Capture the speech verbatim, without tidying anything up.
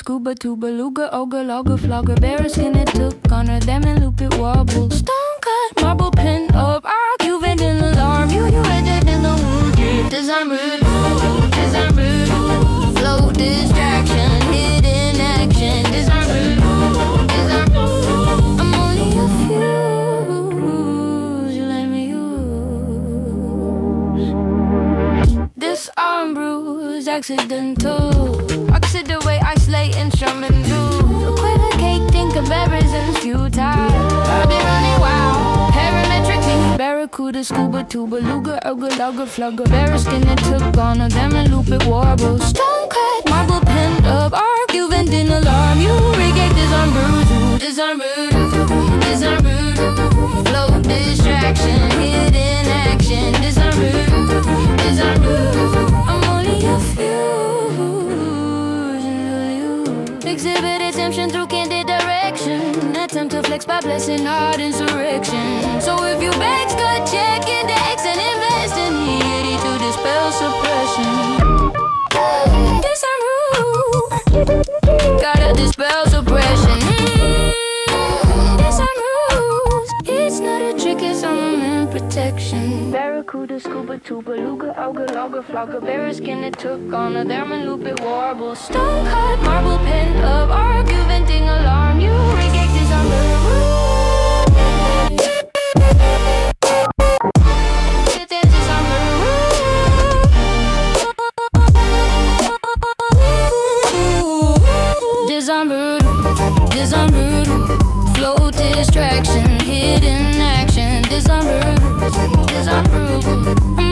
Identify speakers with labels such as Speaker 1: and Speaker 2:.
Speaker 1: scuba, tuba, luga, ogre, logger, flogger, bear skin it took on her, them and loop it wobble. Stone cut, marble pin up, argument in alarm. You, you entered in the wound. Design rude, design rude, flow distraction, hidden action. Design rude, design rude. I'm only a fuse, you let me use. Disarm, bruise, accidental. Oxide away, isolate, instrumental. Equivocate, think of errors and futile. I've been running wild, parametric me. Barracuda, scuba, tuba, luga, ogre, logger, flugger. Bear skin that took on her, them and loop it warble. Stone cut, marble pinned up, argument in alarm. You regate, disarm, bruise, disarm, rude, disarm, rude. Flow distraction, hidden action. Disarm, rude, disarm, rude. I'm only a fuse. Exhibit attention through candid direction. Attempt to flex by blessing art insurrection. So if you bags got check index and invest in the to dispel suppression. Disarm rules. Gotta dispel suppression. Disarm rules. It's not a trick, it's armament protection. Barracuda, scuba, tuba, luga, ogre, logger, flogger, bear skin that took on her, them and loop it warble. Stone cut, marble pin up, argumenting alarm. You regate this on the Disarm rude, flow distraction, hidden action. Disarm rude, disarm rude.